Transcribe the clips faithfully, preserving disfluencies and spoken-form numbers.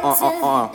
Uh-uh-uh-uh.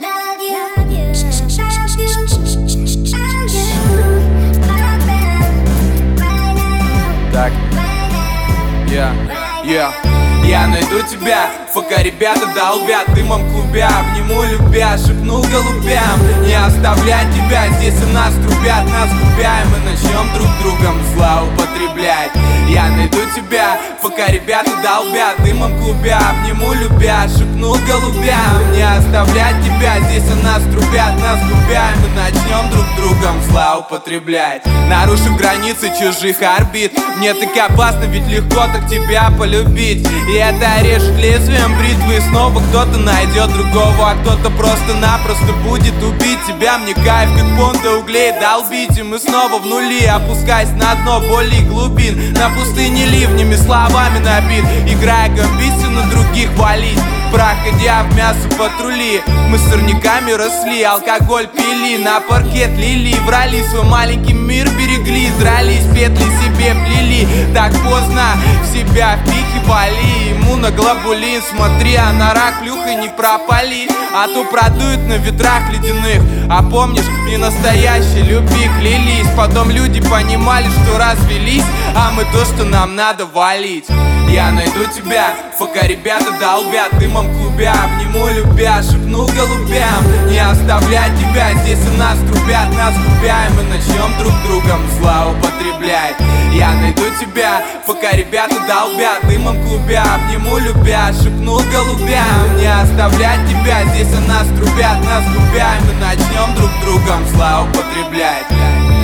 Так, я, я, я найду тебя, пока ребята долбят дымом клубя. Обниму любя, шепнул голубям: не оставлять тебя, здесь у нас трубят, нас губя, и мы начнем друг другом злоупотреблять. Я найду тебя, пока ребята долбят дымом клубя. Обниму любя, шепнул голубям: не оставлять тебя, здесь у нас трубят, нас губя, и мы начнем друг другом злоупотреблять. Нарушив границы чужих орбит, мне так опасно, ведь легко так тебя полюбить. И это режет лезвием бритвы, и снова кто-то найдет другого, а кто-то просто-напросто будет убить тебя. Мне кайф, как понта углей долбить, и мы снова в нули, опускаясь на дно более глубин. На пустыне ливнями словами набит, играя гамбисы на других валить, проходя в мясо патрули. Мы с сорняками росли, алкоголь пили, на паркет лили, врали, свой маленький мир берегли, дрались, петли себе плели. Так поздно в себя впихивали иммуноглобулин. Смотри, а на рак плюхой не пропали, а то продует на ветрах ледяных. А помнишь, не настоящей любви клялись, потом люди понимали, что развелись, а мы то, что нам надо валить. Я найду тебя, пока ребята долбят дымом клубя. Обниму любя, шепнул голубям: не оставлять тебя, здесь у нас трубят, нас губя, и мы начнем друг другом злоупотреблять. Я найду тебя, пока ребята долбят дымом клубя. Обниму любя, шепнул голубям: не оставлять тебя, здесь у нас трубят, нас губя, и мы начнем друг другом злоупотреблять.